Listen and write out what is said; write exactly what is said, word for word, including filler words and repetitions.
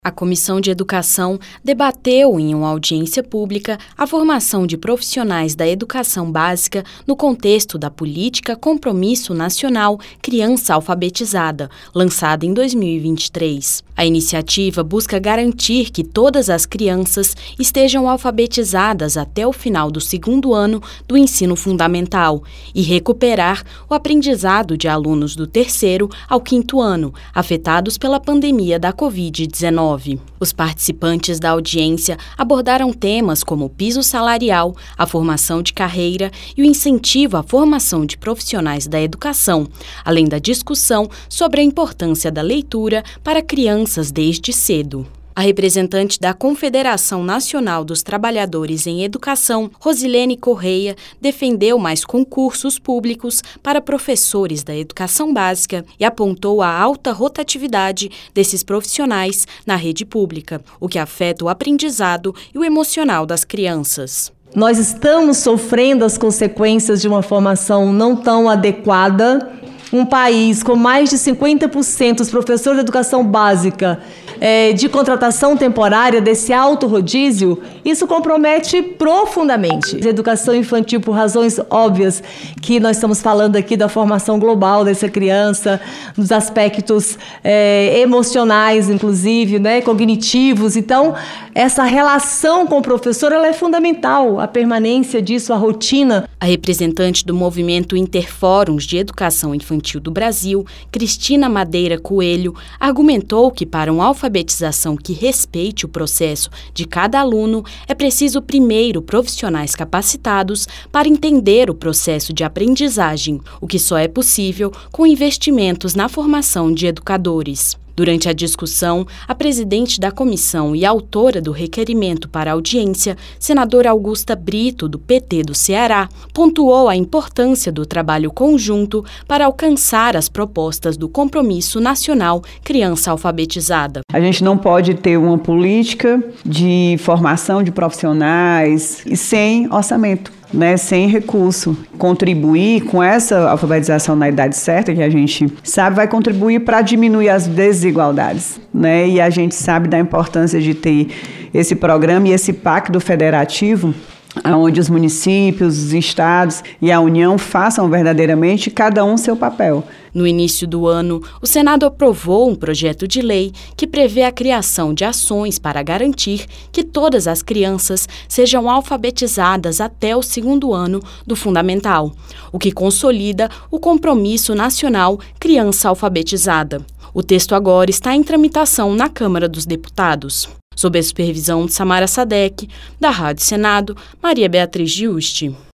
A Comissão de Educação debateu em uma audiência pública a formação de profissionais da educação básica no contexto da Política Compromisso Nacional Criança Alfabetizada, lançada em dois mil e vinte e três. A iniciativa busca garantir que todas as crianças estejam alfabetizadas até o final do segundo ano do ensino fundamental e recuperar o aprendizado de alunos do terceiro ao quinto ano, afetados pela pandemia da covid dezenove. Os participantes da audiência abordaram temas como o piso salarial, a formação de carreira e o incentivo à formação de profissionais da educação, além da discussão sobre a importância da leitura para crianças desde cedo. A representante da Confederação Nacional dos Trabalhadores em Educação, Rosilene Correia, defendeu mais concursos públicos para professores da educação básica e apontou a alta rotatividade desses profissionais na rede pública, o que afeta o aprendizado e o emocional das crianças. Nós estamos sofrendo as consequências de uma formação não tão adequada. Um país com mais de cinquenta por cento dos professores de educação básica é, de contratação temporária, desse alto rodízio, isso compromete profundamente a educação infantil por razões óbvias, que nós estamos falando aqui da formação global dessa criança, dos aspectos é, emocionais, inclusive, né, cognitivos. Então, essa relação com o professor ela é fundamental, a permanência disso, a rotina. A representante do movimento Interfóruns de Educação Infantil do Brasil, Cristina Madeira Coelho, argumentou que para uma alfabetização que respeite o processo de cada aluno, é preciso primeiro profissionais capacitados para entender o processo de aprendizagem, o que só é possível com investimentos na formação de educadores. Durante a discussão, a presidente da comissão e autora do requerimento para a audiência, senadora Augusta Brito, do P T do Ceará, pontuou a importância do trabalho conjunto para alcançar as propostas do Compromisso Nacional Criança Alfabetizada. A gente não pode ter uma política de formação de profissionais e sem orçamento. Né, sem recurso. Contribuir com essa alfabetização na idade certa, que a gente sabe, vai contribuir para diminuir as desigualdades. Né, e a gente sabe da importância de ter esse programa e esse pacto federativo, onde os municípios, os estados e a União façam verdadeiramente cada um seu papel. No início do ano, o Senado aprovou um projeto de lei que prevê a criação de ações para garantir que todas as crianças sejam alfabetizadas até o segundo ano do fundamental, o que consolida o Compromisso Nacional Criança Alfabetizada. O texto agora está em tramitação na Câmara dos Deputados. Sob a supervisão de Samara Sadek, da Rádio Senado, Maria Beatriz Giusti.